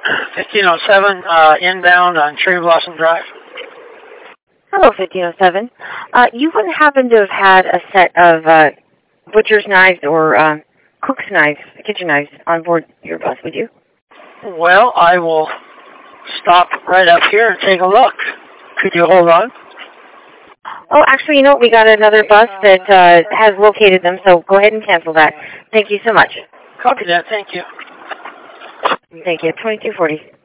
1507 inbound on Cherry Blossom Drive. Hello, 1507. You wouldn't happen to have had a set of butcher's knives or cook's knives, kitchen knives, on board your bus, would you? Well, I will stop right up here and take a look. Could you hold on? Oh, actually, you know what? We got another bus that has located them, so go ahead and cancel that. Thank you so much. Copy that. Thank you. Thank you. 2240.